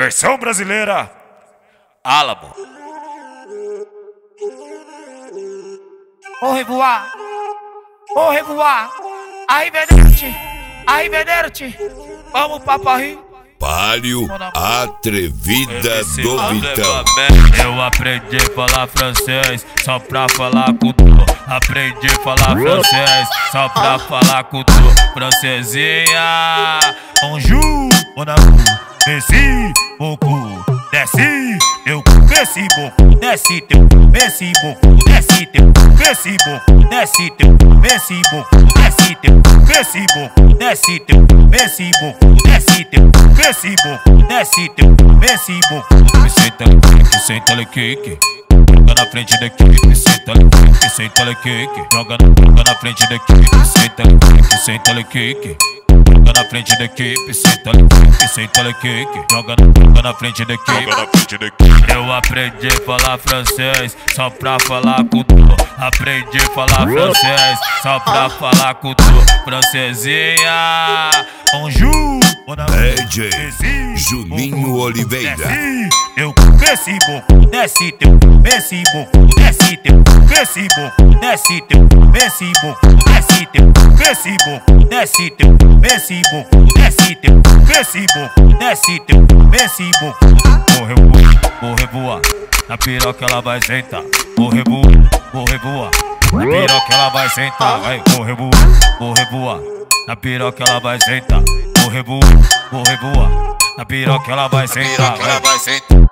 Versão brasileira, Álamo. Vou revoar, vou revoar. Arrivederci, vamos papai. Palio Atrevida do Vitão. Eu aprendi a falar francês só pra falar com tu. Aprendi a falar francês só pra falar com tu. Francesinha, bonjour, mon amour. Merci beaucoup, desce teu cu, merci beaucoup, desce teu cu, merci beaucoup, desce teu cu, merci beaucoup, desce teu cu, merci beaucoup, desce teu cu, merci beaucoup, desce teu cu, merci beaucoup, desce teu cu, merci beaucoup, desce teu cu, merci beaucoup. Me senta le kick, joga na frente da equipe, senta le kick, joga na frente da equipe, senta le kick. Joga na frente da equipe, senta le kick, joga na frente da equipe. Eu aprendi a falar francês só pra falar com tu. Aprendi a falar francês só pra falar com tu. Francesinha, bonjour, DJ Juninho Oliveira. Eu merci beaucoup, desce teu cu, merci beaucoup, desce teu cu, merci beaucoup, desce teu cu, merci beaucoup, desce teu cu, merci beaucoup, desce teu cu, merci beaucoup, desce teu cu, merci beaucoup, desce teu cu, merci beaucoup. Vou revoar, na piroca ela vai sentar. Vou revoar, na piroca ela vai sentar. Vou revoar, na piroca ela vai sentar. Vou revoar, na piroca ela vai sentar.